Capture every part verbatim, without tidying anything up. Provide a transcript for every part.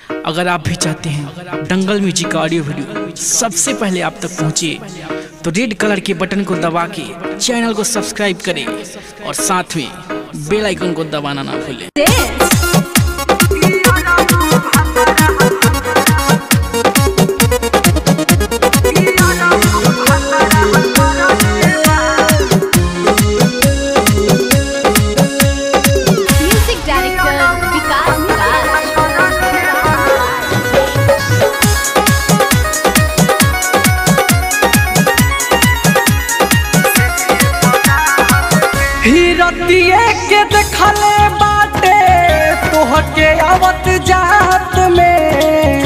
अगर आप भी चाहते हैं दंगल म्यूजिक का ऑडियो वीडियो सबसे पहले आप तक पहुंचे तो रेड कलर के बटन को दबा के चैनल को सब्सक्राइब करें और साथ में बेल आइकन को दबाना ना भूलें। हिरतिए के देखले बाटे तोहके आवत जात में,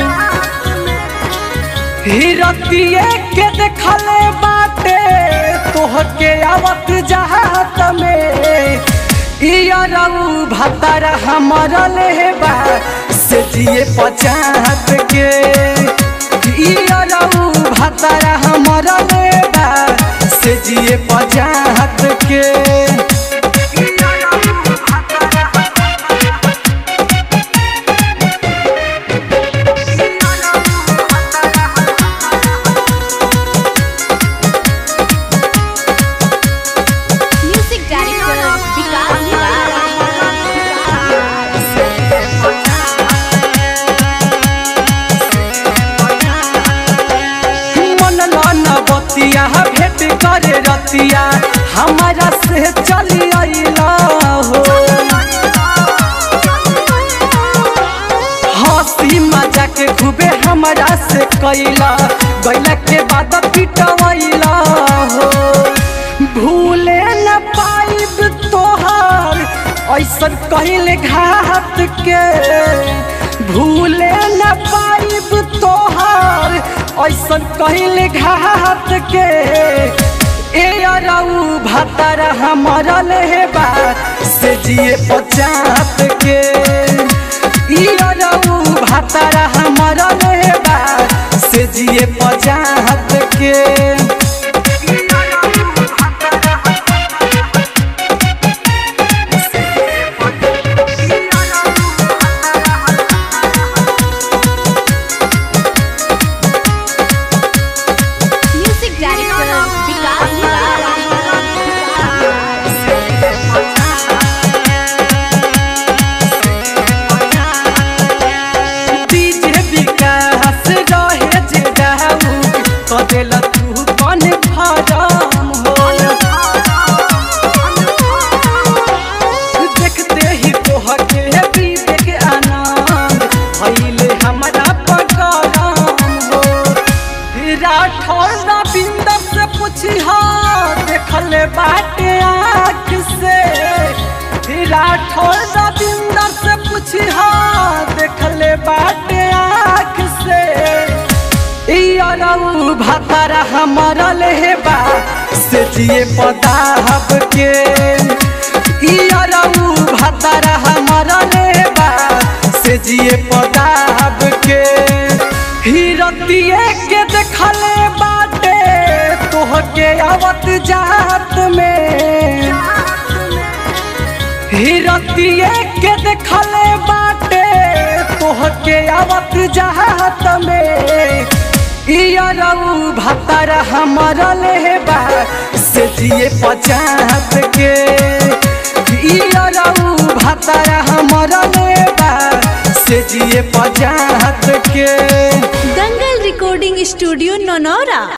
हिरतिए के देखले बाटे तोहके आवत जात में। इयरऊ भतर हमर लेबा से जिए पचात के, इयरऊ भतर हमर लेबा से जिए पचात के। बतिया भेट करे रतिया हमारा से चली आइला हो, हंसी मजाक खूबे हमारा से कैला, गैला के बाद पिटवैला हो। भूले न पाइब तोहार ऐसन कहले घात के, भूले न पाइब तोहार ऐसन कहले घात के। एयरऊ भतर हमर लेबा से जिए पचात के, एयरऊ भतर हमर लेबा से जिए पचात के। देखते ही तोहके विवेक आनंद भइले हमरा पकड़म हो। राठौर रविंदर से पूछिहा देखले बाटे आँख से, राठौर रविंदर से पूछिहा देखले बाटे आँख से। इयरऊ भतर हमर लेबा से जिए पदाहब के, इयरऊ भतर हमर लेबा से जिए पदाहब के। हिरतिए के देखले बाटे तोहके आवत जात में, हिरतिए के देखले बाटे तोहके आवत जात में। इयरऊ भतर हमर लेबा से जिए पचात के, इयरऊ भतर हमर लेबा से जिए पचात के। Dangal recording studio Naunaura.